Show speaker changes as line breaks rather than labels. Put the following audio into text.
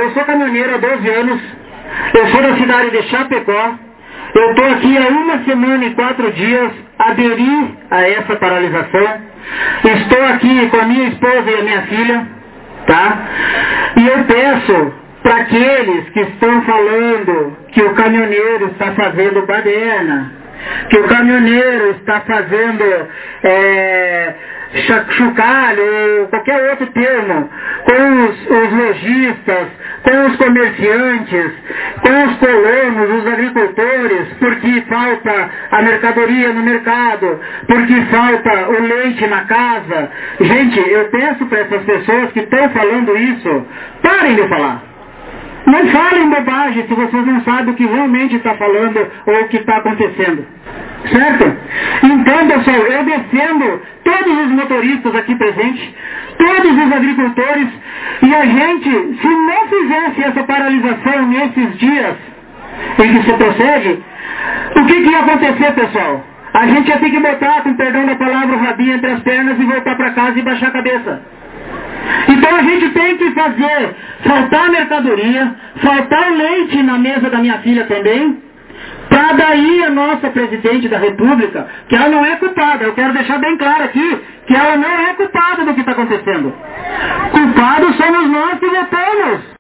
eu sou caminhoneiro há 12 anos, eu sou da cidade de Chapecó, eu estou aqui há 1 semana e 4 dias, aderi a essa paralisação, estou aqui com a minha esposa e a minha filha, tá? E eu peço para aqueles que estão falando que o caminhoneiro está fazendo baderna, que o caminhoneiro está fazendo chocalho ou qualquer outro termo com os lojistas, com os comerciantes, com os colonos, os agricultores, porque falta a mercadoria no mercado, porque falta o leite na casa. Gente, eu peço para essas pessoas que estão falando isso, parem de falar. Não falem bobagem se vocês não sabem o que realmente está falando ou o que está acontecendo. Certo? Então, pessoal, eu defendo todos os motoristas aqui presentes, todos os agricultores, e a gente, se não fizesse essa paralisação nesses dias em que se procede, o que ia acontecer, pessoal? A gente ia ter que botar, com perdão da palavra, o rabinho entre as pernas e voltar para casa e baixar a cabeça. Então a gente tem que fazer faltar mercadoria, faltar leite na mesa da minha filha também, para daí a nossa presidente da República, que ela não é culpada, eu quero deixar bem claro aqui, que ela não é culpada do que está acontecendo. Culpados somos nós que votamos.